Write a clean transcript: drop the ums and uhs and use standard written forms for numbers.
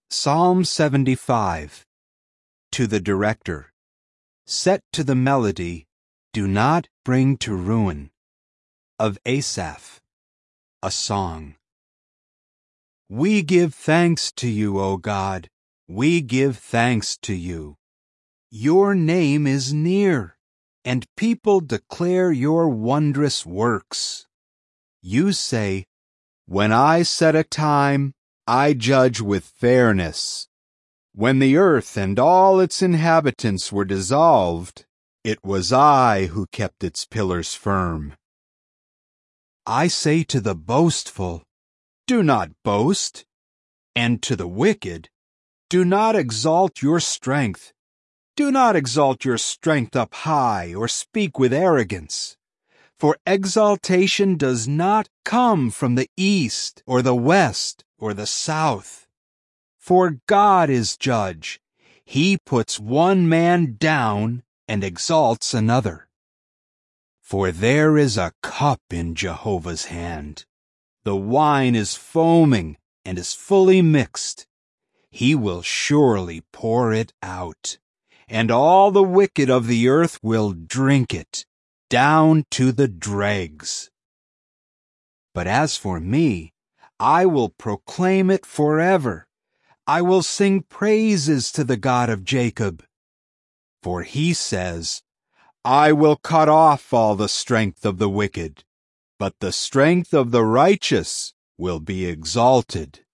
Psalm 75. To the director. Set to the melody, do not bring to ruin. Of Asaph. A song. We give thanks to you, O God. We give thanks to you. Your name is near, and people declare your wondrous works. You say, when I set a time, I judge with fairness. When the earth and all its inhabitants were dissolved, it was I who kept its pillars firm. I say to the boastful, do not boast, and to the wicked, do not exalt your strength. Do not exalt your strength up high or speak with arrogance. For exaltation does not come from the east or the west or the south. For God is judge. He puts one man down and exalts another. For there is a cup in Jehovah's hand. The wine is foaming and is fully mixed. He will surely pour it out, and all the wicked of the earth will drink it, down to the dregs. But as for me, I will proclaim it forever. I will sing praises to the God of Jacob. For he says, I will cut off all the strength of the wicked, but the strength of the righteous will be exalted.